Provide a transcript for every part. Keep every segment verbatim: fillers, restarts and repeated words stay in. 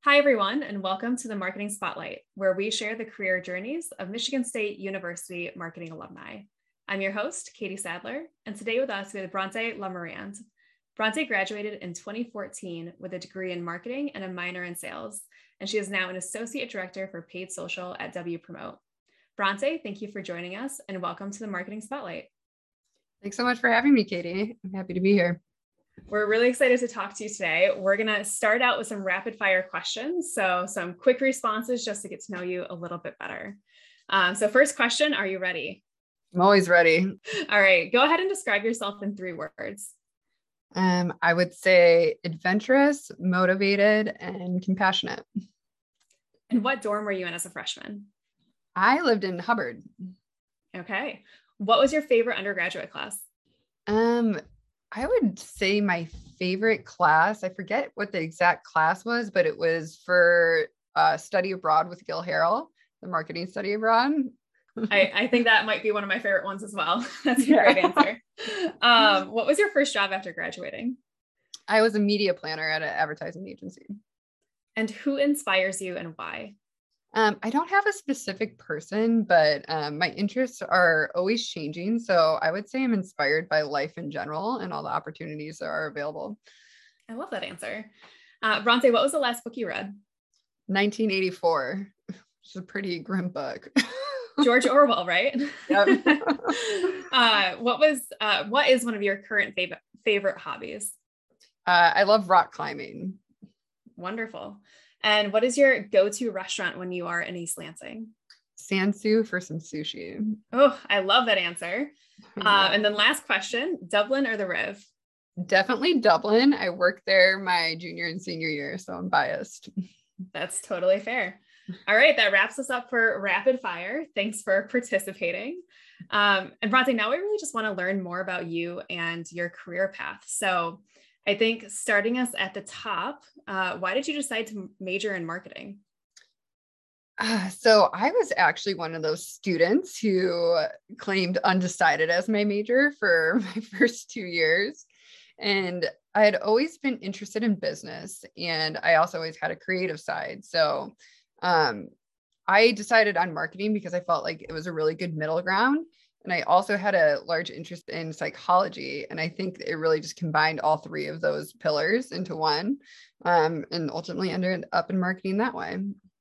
Hi, everyone, and welcome to the Marketing Spotlight, where we share the career journeys of Michigan State University marketing alumni. I'm your host, Katie Sadler, and today with us we have Bronte Lamarand. Bronte graduated in twenty fourteen with a degree in marketing and a minor in sales, and she is now an associate director for paid social at W Promote. Bronte, thank you for joining us, and welcome to the Marketing Spotlight. Thanks so much for having me, Katie. I'm happy to be here. We're really excited to talk to you today. We're going to start out with some rapid fire questions. So some quick responses just to get to know you a little bit better. Um, so first question, are you ready? I'm always ready. All right, go ahead and describe yourself in three words. Um, I would say adventurous, motivated, and compassionate. And what dorm were you in as a freshman? I lived in Hubbard. Okay. What was your favorite undergraduate class? Um, I would say my favorite class, I forget what the exact class was, but it was for uh, study abroad with Gil Harrell, the marketing study abroad. I, I think that might be one of my favorite ones as well. That's a great answer. Um, what was your first job after graduating? I was a media planner at an advertising agency. And who inspires you and why? Um, I don't have a specific person, but um, my interests are always changing. So I would say I'm inspired by life in general and all the opportunities that are available. I love that answer. Uh, Bronte, what was the last book you read? nineteen eighty-four, which is a pretty grim book. George Orwell, right? Yep. uh, what was, uh, what is one of your current favorite favorite hobbies? Uh, I love rock climbing. Wonderful. And what is your go-to restaurant when you are in East Lansing? Sansu for some sushi. Oh, I love that answer. Yeah. Uh, and then last question, Dublin or the Riv? Definitely Dublin. I worked there my junior and senior year, so I'm biased. That's totally fair. All right, that wraps us up for rapid fire. Thanks for participating. Um, and Bronte, now we really just want to learn more about you and your career path. So I think starting us at the top, uh, why did you decide to major in marketing? Uh, so I was actually one of those students who claimed undecided as my major for my first two years. And I had always been interested in business, and I also always had a creative side. So um, I decided on marketing because I felt like it was a really good middle ground. And I also had a large interest in psychology. And I think it really just combined all three of those pillars into one, um, and ultimately ended up in marketing that way.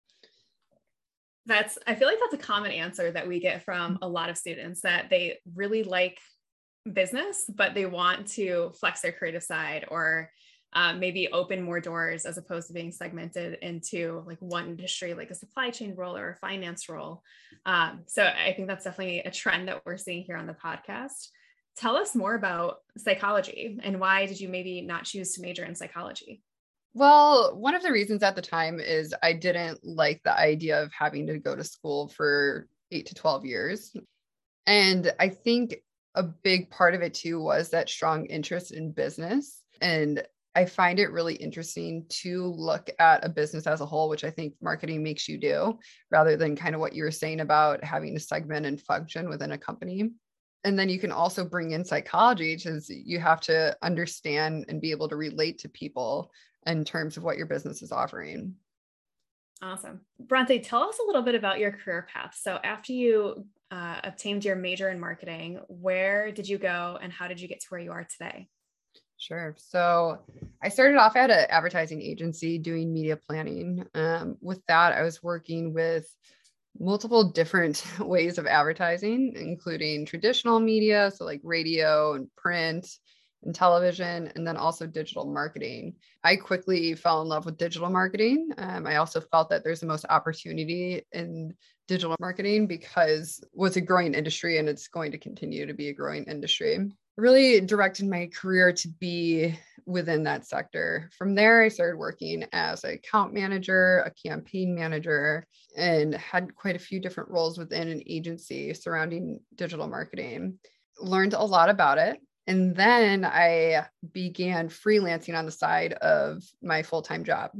That's, I feel like that's a common answer that we get from a lot of students, that they really like business, but they want to flex their creative side or um, maybe open more doors as opposed to being segmented into like one industry, like a supply chain role or a finance role. Um, so I think that's definitely a trend that we're seeing here on the podcast. Tell us more about psychology and why did you maybe not choose to major in psychology? Well, one of the reasons at the time is I didn't like the idea of having to go to school for eight to twelve years. And I think a big part of it too was that strong interest in business. And I find it really interesting to look at a business as a whole, which I think marketing makes you do, rather than kind of what you were saying about having to segment and function within a company. And then you can also bring in psychology, because you have to understand and be able to relate to people in terms of what your business is offering. Awesome. Bronte, tell us a little bit about your career path. So after you uh, obtained your major in marketing, where did you go and how did you get to where you are today? Sure. So I started off at an advertising agency doing media planning. Um, with that, I was working with multiple different ways of advertising, including traditional media, so like radio and print and television, and then also digital marketing. I quickly fell in love with digital marketing. Um, I also felt that there's the most opportunity in digital marketing because it's a growing industry and it's going to continue to be a growing industry. Really directed my career to be within that sector. From there, I started working as an account manager, a campaign manager, and had quite a few different roles within an agency surrounding digital marketing. Learned a lot about it. And then I began freelancing on the side of my full-time job.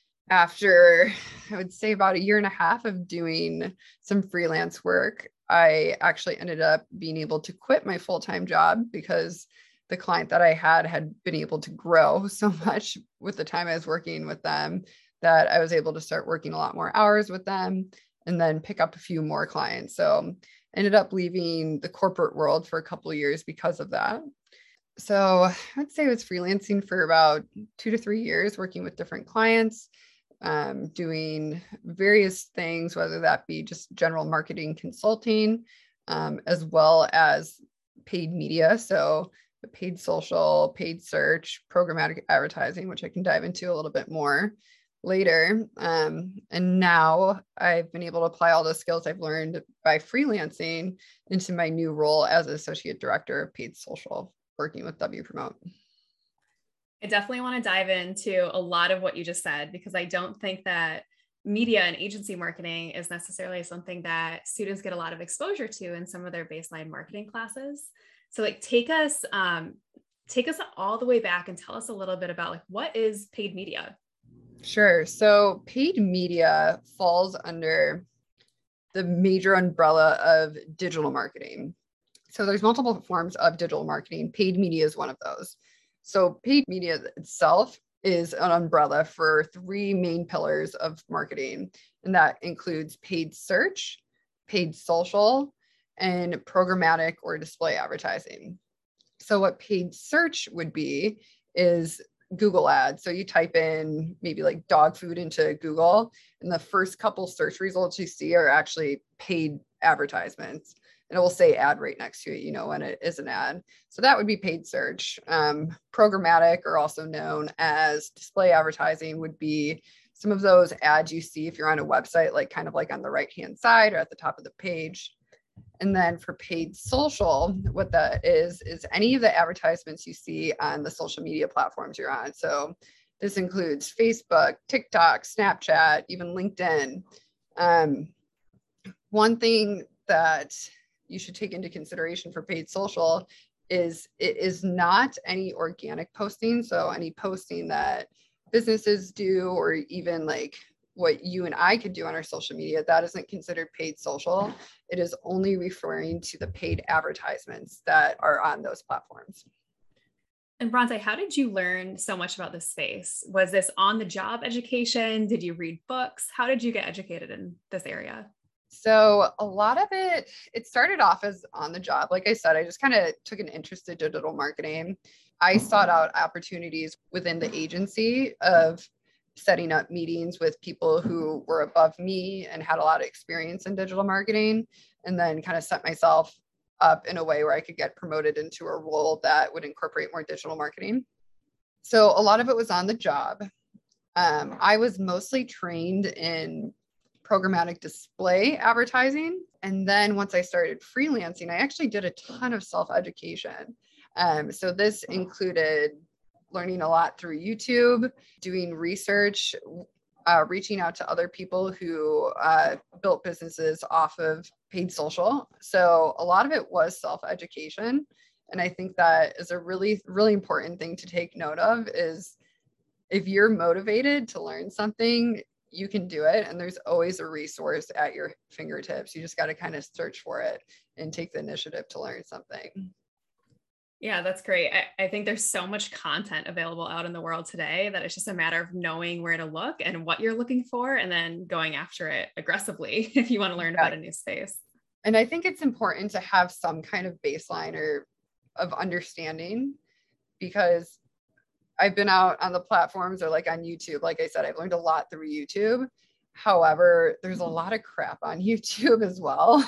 After, I would say, about a year and a half of doing some freelance work, I actually ended up being able to quit my full-time job because the client that I had had been able to grow so much with the time I was working with them that I was able to start working a lot more hours with them and then pick up a few more clients. So ended up leaving the corporate world for a couple of years because of that. So I'd say I was freelancing for about two to three years, working with different clients, um, doing various things, whether that be just general marketing consulting, um, as well as paid media. So paid social, paid search, programmatic advertising, which I can dive into a little bit more later. Um, and now I've been able to apply all the skills I've learned by freelancing into my new role as Associate Director of Paid Social, working with Wpromote. I definitely want to dive into a lot of what you just said, because I don't think that media and agency marketing is necessarily something that students get a lot of exposure to in some of their baseline marketing classes. So like take us, um, take us all the way back and tell us a little bit about like, what is paid media? Sure. So paid media falls under the major umbrella of digital marketing. So there's multiple forms of digital marketing. Paid media is one of those. So paid media itself is an umbrella for three main pillars of marketing, and that includes paid search, paid social, and programmatic or display advertising. So what paid search would be is Google ads. So you type in maybe like dog food into Google, and the first couple search results you see are actually paid advertisements. And it will say ad right next to it, you know, when it is an ad. So that would be paid search. Um, programmatic, or also known as display advertising, would be some of those ads you see if you're on a website, like kind of like on the right-hand side or at the top of the page. And then for paid social, what that is, is any of the advertisements you see on the social media platforms you're on. So this includes Facebook, TikTok, Snapchat, even LinkedIn. Um, one thing that you should take into consideration for paid social is it is not any organic posting. So any posting that businesses do, or even like what you and I could do on our social media, that isn't considered paid social. It is only referring to the paid advertisements that are on those platforms. And Bronte, how did you learn so much about this space? Was this on the job education? Did you read books? How did you get educated in this area? So a lot of it, it started off as on the job. Like I said, I just kind of took an interest in digital marketing. I sought out opportunities within the agency of setting up meetings with people who were above me and had a lot of experience in digital marketing, and then kind of set myself up in a way where I could get promoted into a role that would incorporate more digital marketing. So a lot of it was on the job. Um, I was mostly trained in programmatic display advertising. And then once I started freelancing, I actually did a ton of self-education. Um, so this included learning a lot through YouTube, doing research, uh, reaching out to other people who uh, built businesses off of paid social. So a lot of it was self-education. And I think that is a really, really important thing to take note of, is if you're motivated to learn something, you can do it. And there's always a resource at your fingertips. You just got to kind of search for it and take the initiative to learn something. Yeah, that's great. I, I think there's so much content available out in the world today that it's just a matter of knowing where to look and what you're looking for, and then going after it aggressively if you want to learn about a new space. And I think it's important to have some kind of baseline or of understanding, because I've been out on the platforms or like on YouTube. Like I said, I've learned a lot through YouTube. However, there's a lot of crap on YouTube as well.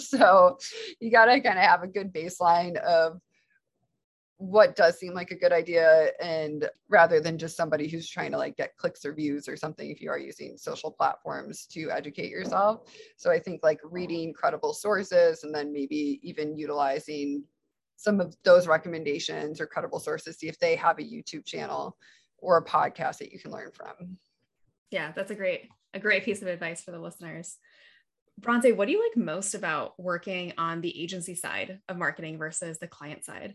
So you got to kind of have a good baseline of what does seem like a good idea, and rather than just somebody who's trying to like get clicks or views or something, if you are using social platforms to educate yourself. So I think like reading credible sources, and then maybe even utilizing some of those recommendations or credible sources, see if they have a YouTube channel or a podcast that you can learn from. Yeah, that's a great, a great piece of advice for the listeners. Bronte, what do you like most about working on the agency side of marketing versus the client side?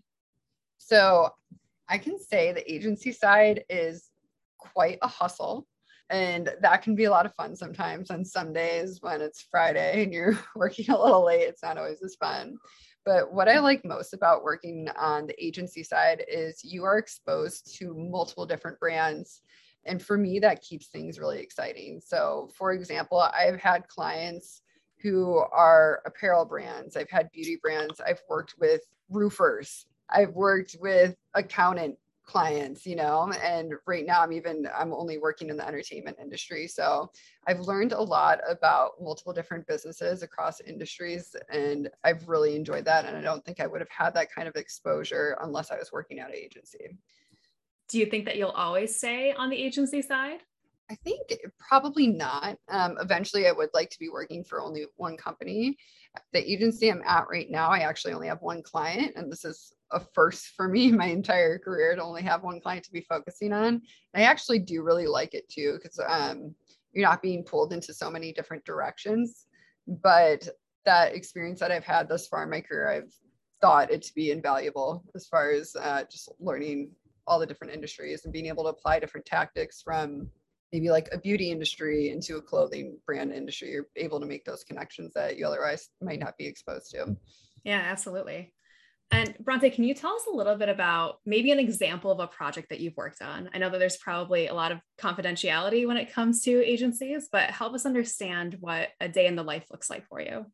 So I can say the agency side is quite a hustle, and that can be a lot of fun sometimes. On some days when it's Friday and you're working a little late, it's not always as fun. But what I like most about working on the agency side is you are exposed to multiple different brands And for me, that keeps things really exciting. So for example, I've had clients who are apparel brands. I've had beauty brands. I've worked with roofers. I've worked with accountant clients, you know, and right now I'm even, I'm only working in the entertainment industry. So I've learned a lot about multiple different businesses across industries, and I've really enjoyed that. And I don't think I would have had that kind of exposure unless I was working at an agency. Do you think that you'll always stay on the agency side? I think probably not. Um, eventually, I would like to be working for only one company. The agency I'm at right now, I actually only have one client, and this is a first for me my entire career to only have one client to be focusing on. And I actually do really like it too, because um, you're not being pulled into so many different directions. But that experience that I've had thus far in my career, I've thought it to be invaluable as far as uh, just learning all the different industries and being able to apply different tactics from maybe like a beauty industry into a clothing brand industry. You're able to make those connections that you otherwise might not be exposed to. Yeah, absolutely. And Bronte, can you tell us a little bit about maybe an example of a project that you've worked on? I know that there's probably a lot of confidentiality when it comes to agencies, but help us understand what a day in the life looks like for you.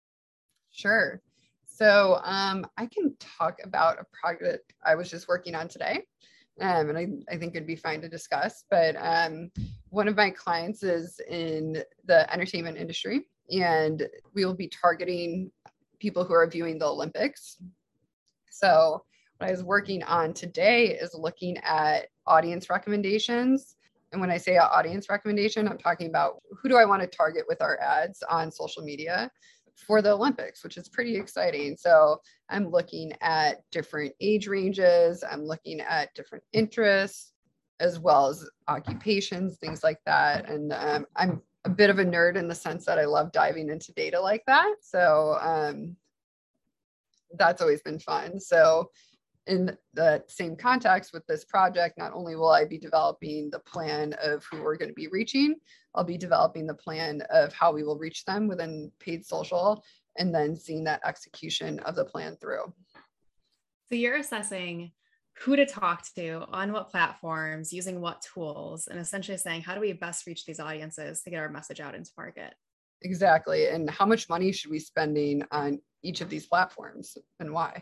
Sure. So um, I can talk about a project I was just working on today. Um, and I, I think it'd be fine to discuss, but um, one of my clients is in the entertainment industry, and we will be targeting people who are viewing the Olympics. So what I was working on today is looking at audience recommendations. And when I say audience recommendation, I'm talking about who do I want to target with our ads on social media for the Olympics, which is pretty exciting. So I'm looking at different age ranges. I'm looking at different interests, as well as occupations, things like that. And um, I'm a bit of a nerd in the sense that I love diving into data like that. So um, that's always been fun. So in the same context with this project, not only will I be developing the plan of who we're going to be reaching, I'll be developing the plan of how we will reach them within paid social, and then seeing that execution of the plan through. So you're assessing who to talk to, on what platforms, using what tools, and essentially saying, how do we best reach these audiences to get our message out into market? Exactly. And how much money should we be spending on each of these platforms and why?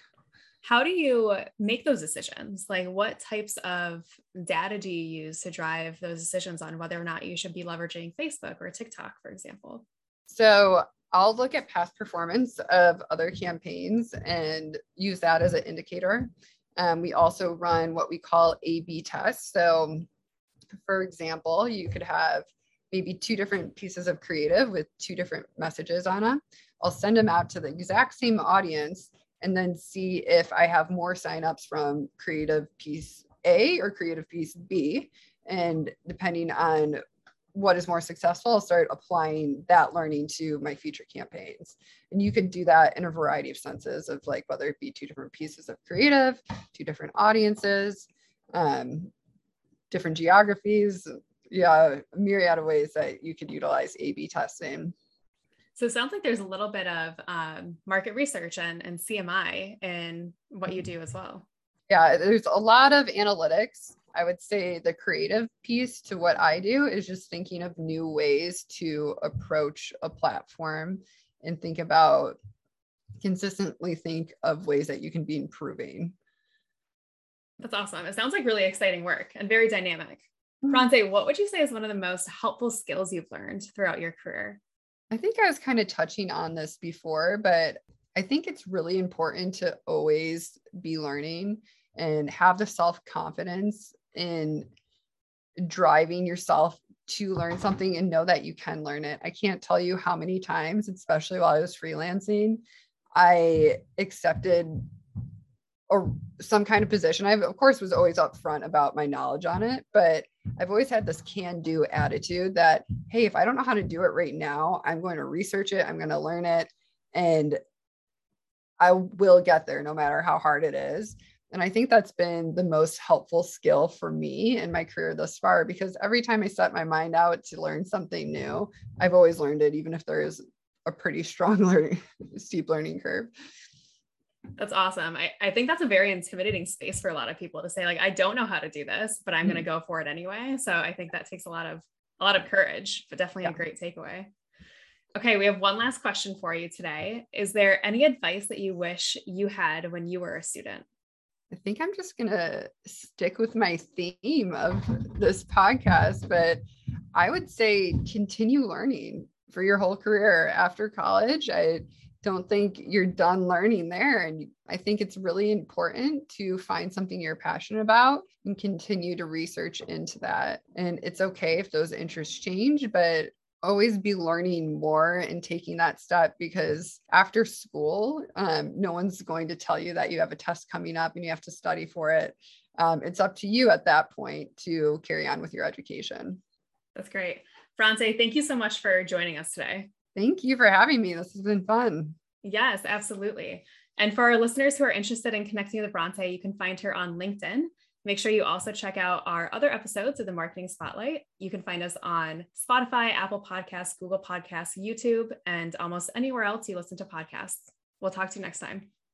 How do you make those decisions? Like, what types of data do you use to drive those decisions on whether or not you should be leveraging Facebook or TikTok, for example? So I'll look at past performance of other campaigns and use that as an indicator. Um, we also run what we call A B tests. So for example, you could have maybe two different pieces of creative with two different messages on them. I'll send them out to the exact same audience and then see if I have more signups from creative piece A or creative piece B. And depending on what is more successful, I'll start applying that learning to my future campaigns. And you could do that in a variety of senses of like, whether it be two different pieces of creative, two different audiences, um, different geographies, yeah, a myriad of ways that you could utilize A B testing. So it sounds like there's a little bit of um, market research and, and C M I in what you do as well. Yeah, there's a lot of analytics. I would say the creative piece to what I do is just thinking of new ways to approach a platform and think about, consistently think of ways that you can be improving. That's awesome. It sounds like really exciting work and very dynamic. Bronte, what would you say is one of the most helpful skills you've learned throughout your career? I think I was kind of touching on this before, but I think it's really important to always be learning and have the self-confidence in driving yourself to learn something and know that you can learn it. I can't tell you how many times, especially while I was freelancing, I accepted or some kind of position. I, of course, was always upfront about my knowledge on it, but I've always had this can-do attitude that, hey, if I don't know how to do it right now, I'm going to research it, I'm going to learn it, and I will get there no matter how hard it is. And I think that's been the most helpful skill for me in my career thus far, because every time I set my mind out to learn something new, I've always learned it, even if there is a pretty strong learning, steep learning curve. That's awesome. I, I think that's a very intimidating space for a lot of people to say, like, I don't know how to do this, but I'm mm. going to go for it anyway. So I think that takes a lot of, a lot of courage, but definitely yeah. a great takeaway. Okay. We have one last question for you today. Is there any advice that you wish you had when you were a student? I think I'm just going to stick with my theme of this podcast, but I would say continue learning for your whole career after college. I don't think you're done learning there. And I think it's really important to find something you're passionate about and continue to research into that. And it's okay if those interests change, but always be learning more and taking that step, because after school, um, no one's going to tell you that you have a test coming up and you have to study for it. Um, it's up to you at that point to carry on with your education. That's great. Frances, thank you so much for joining us today. Thank you for having me. This has been fun. Yes, absolutely. And for our listeners who are interested in connecting with Frances, you can find her on LinkedIn. Make sure you also check out our other episodes of the Marketing Spotlight. You can find us on Spotify, Apple Podcasts, Google Podcasts, YouTube, and almost anywhere else you listen to podcasts. We'll talk to you next time.